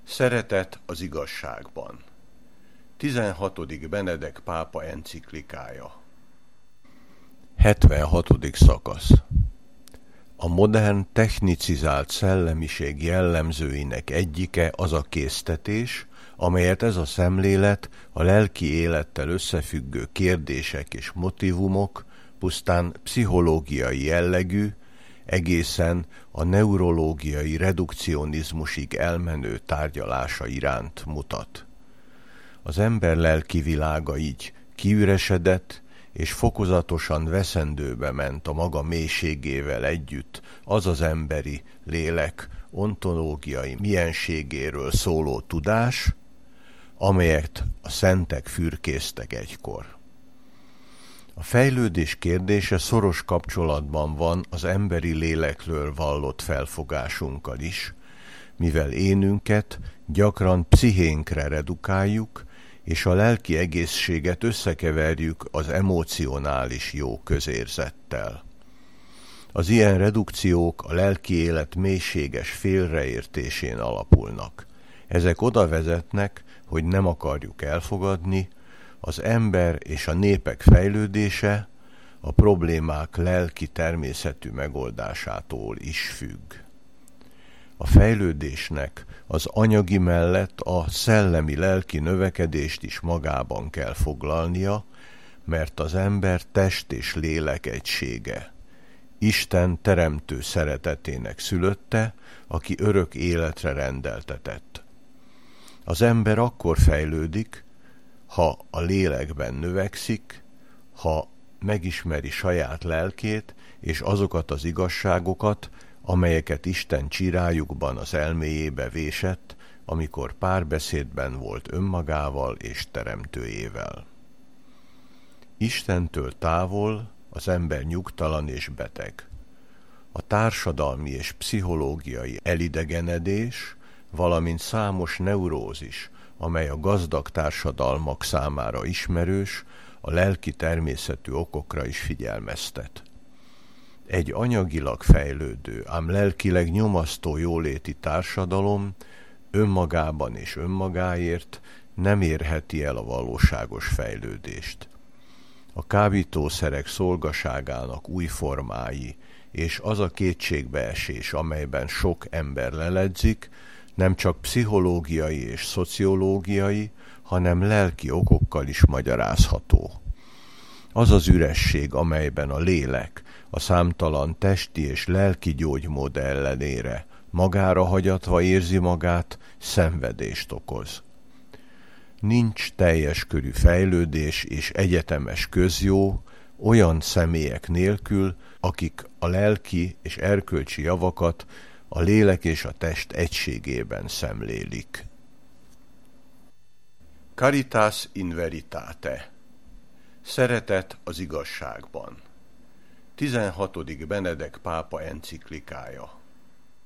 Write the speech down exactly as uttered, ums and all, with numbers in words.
Szeretet az igazságban. tizenhatodik Benedek pápa enciklikája. hetvenhatodik szakasz. A modern technicizált szellemiség jellemzőinek egyike az a késztetés, amelyet ez a szemlélet a lelki élettel összefüggő kérdések és motívumok pusztán pszichológiai jellegű, egészen a neurológiai redukcionizmusig elmenő tárgyalása iránt mutat. Az ember lelki világa így kiüresedett, és fokozatosan veszendőbe ment a maga mélységével együtt az az emberi lélek ontológiai mienségéről szóló tudás, amelyet a szentek fürkésztek egykor. A fejlődés kérdése szoros kapcsolatban van az emberi lélekről vallott felfogásunkkal is, mivel énünket gyakran pszichénkre redukáljuk, és a lelki egészséget összekeverjük az emocionális jó közérzettel. Az ilyen redukciók a lelki élet mélységes félreértésén alapulnak. Ezek oda vezetnek, hogy nem akarjuk elfogadni, az ember és a népek fejlődése a problémák lelki természetű megoldásától is függ. A fejlődésnek az anyagi mellett a szellemi-lelki növekedést is magában kell foglalnia, mert az ember test és lélek egysége. Isten teremtő szeretetének szülötte, aki örök életre rendeltetett. Az ember akkor fejlődik, ha a lélekben növekszik, ha megismeri saját lelkét és azokat az igazságokat, amelyeket Isten csirájukban az elméjébe vésett, amikor párbeszédben volt önmagával és teremtőjével. Istentől távol az ember nyugtalan és beteg. A társadalmi és pszichológiai elidegenedés, valamint számos neurózis, amely a gazdag társadalmak számára ismerős, a lelki természetű okokra is figyelmeztet. Egy anyagilag fejlődő, ám lelkileg nyomasztó jóléti társadalom önmagában és önmagáért nem érheti el a valóságos fejlődést. A kábítószerek szolgaságának új formái és az a kétségbeesés, amelyben sok ember leledzik, nem csak pszichológiai és szociológiai, hanem lelki okokkal is magyarázható. Az az üresség, amelyben a lélek a számtalan testi és lelki gyógymód ellenére magára hagyatva érzi magát, szenvedést okoz. Nincs teljes körű fejlődés és egyetemes közjó olyan személyek nélkül, akik a lelki és erkölcsi javakat a lélek és a test egységében szemlélik. Caritas in veritate. Szeretet az igazságban. tizenhatodik Benedek pápa enciklikája.